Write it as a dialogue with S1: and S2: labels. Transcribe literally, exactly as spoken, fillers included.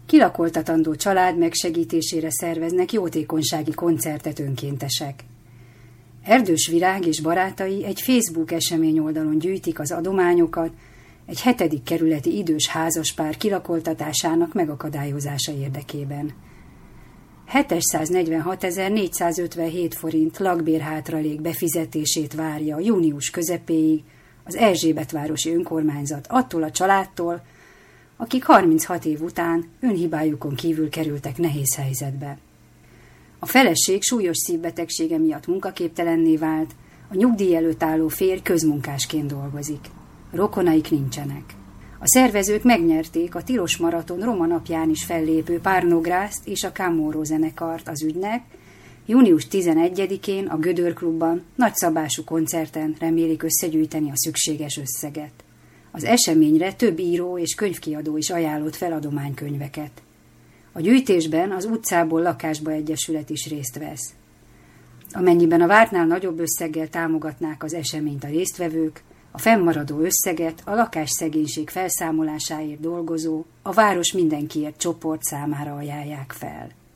S1: Kilakoltatandó család megsegítésére szerveznek jótékonysági koncertet önkéntesek. Erdős Virág és barátai egy Facebook esemény oldalon gyűjtik az adományokat egy hetedik kerületi idős házaspár kilakoltatásának megakadályozása érdekében. hétszáznegyvenhatezer-négyszázötvenhét forint lakbérhátralék befizetését várja június közepéig az Erzsébetvárosi önkormányzat attól a családtól, akik harminchat év után önhibájukon kívül kerültek nehéz helyzetbe. A feleség súlyos szívbetegsége miatt munkaképtelenné vált, a nyugdíj előtt álló férj közmunkásként dolgozik. Rokonaik nincsenek. A szervezők megnyerték a Tilos Maraton Roma napján is fellépő Párnográszt és a Camorro zenekart az ügynek. június tizenegyedikén a Gödör Klubban nagyszabású koncerten remélik összegyűjteni a szükséges összeget. Az eseményre több író és könyvkiadó is ajánlott fel adománykönyveket. A gyűjtésben az Utcából Lakásba Egyesület is részt vesz. Amennyiben a vártnál nagyobb összeggel támogatnák az eseményt a résztvevők, a fennmaradó összeget a lakásszegénység felszámolásáért dolgozó, a Város Mindenkiért csoport számára ajánlják fel.